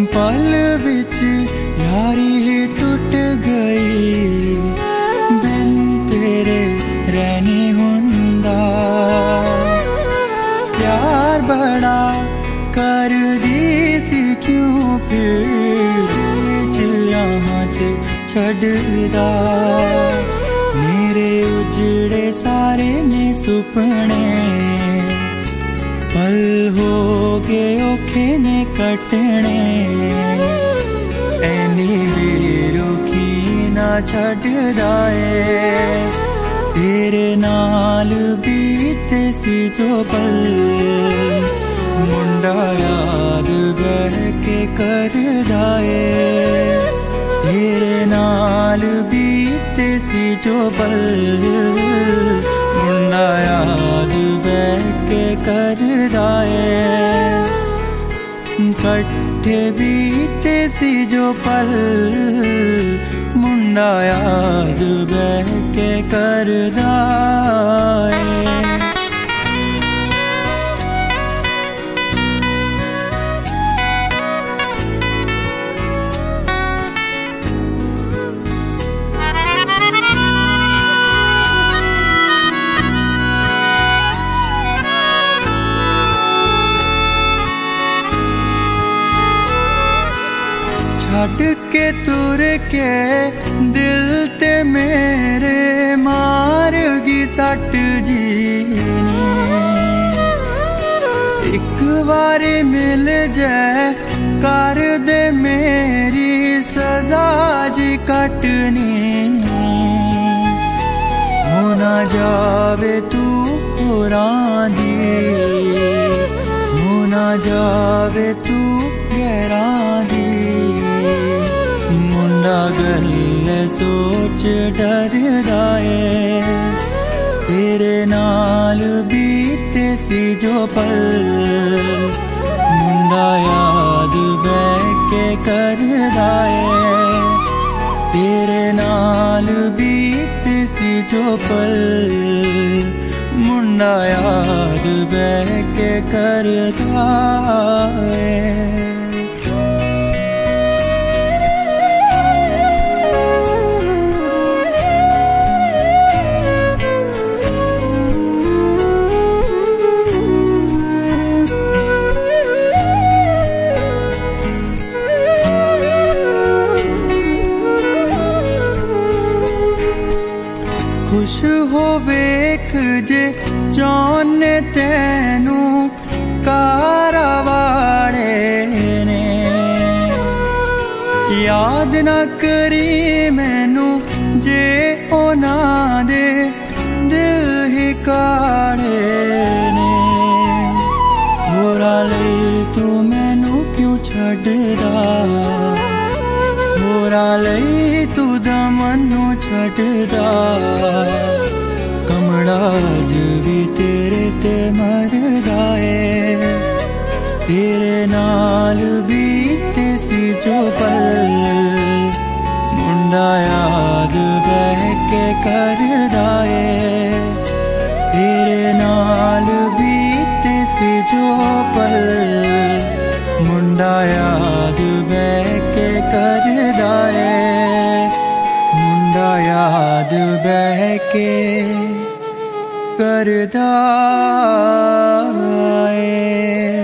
पल विच यारी ही टूट गई, बिन तेरे रह नहीं हुंदा। प्यार बड़ा कर दी सी क्यों फिर यहाँ च छड़दा। मेरे उजड़े सारे ने सुपने, पल हो गए औखे ने कटने। ऐनी बेरुखी ना छड़दा ए, तेरे नाल बीते सी जो पल। मुंडा याद बह के करदा ए, तेरे नाल बीते सी जो पल। मुंडा याद बह के करदा ए, कट्ठे बीते सी जो पल। मुंडा याद बह के करदा ए। छड़ के तुर के दिल ते मेरे मार गी सट जी ने। एक बार मिल जाए कर दे मेरी सजा जी कटनी। हो ना जावे तू पुरां दी, हो ना जावे तू गहरां दी। मुंडा गल सोच डरदा ए, तेरे नाल बीते सी जो पल। मुंडा याद बह के करदा ए, तेरे नाल बीते सी जो पल। मुंडा याद बह के करदा ए। खुश हो वेख जे चाहने तेनू कारवाड़े ने। याद न करी मैनू जे ओना दे दिल ही काड़े ने। होरा ले तू मैनू क्यों छड़दा, होरा ले तू दमनू छड़दा। कमड़ा अज भी तेरे ते मरदा ए, तेरे नाल बीते सी जो पल। मुंडा याद बह के करदा ए, तेरे नाल बीते सी जो पल। मुंडा याद बह के करदा ए, मुंडा याद बह के करदा ए।